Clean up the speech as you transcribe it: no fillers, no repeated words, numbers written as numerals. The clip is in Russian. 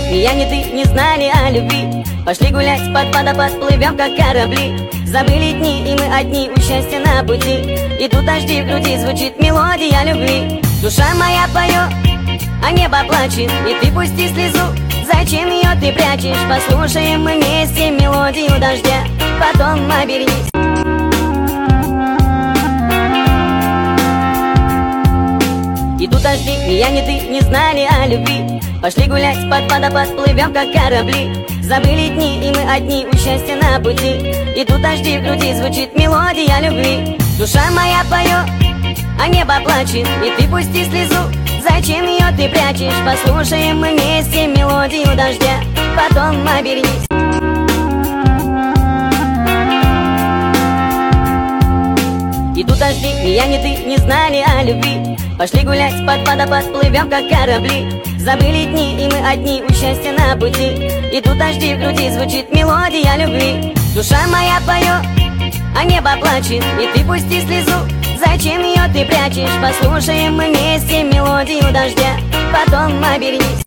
ни я, ни ты не знали о любви. Пошли гулять под водопад, плывем как корабли. Забыли дни, и мы одни, у счастья на пути. И тут дожди в груди, звучит мелодия любви. Душа моя поет, а небо плачет, и ты пусти слезу. Зачем ее ты прячешь? Послушаем мы вместе мелодию дождя, потом обернись. И тут дожди, ни я, ни ты не знали о любви. Пошли гулять под водопад, плывем как корабли. Забыли дни, и мы одни, у счастья на пути. И тут дожди в груди, звучит мелодия любви. Душа моя поет, а небо плачет, и ты пусти слезу. Зачем ее ты прячешь? Послушаем мы вместе мелодию дождя, потом обернись. И тут дожди, ни я, ни ты не знали о любви. Пошли гулять под водопад, плывем как корабли. Забыли дни, и мы одни, у счастья на пути. И тут дожди в груди, звучит мелодия любви. Душа моя поет, а небо плачет, и ты пусти слезу. Зачем ее ты прячешь? Послушаем мы вместе мелодию дождя, потом обернись.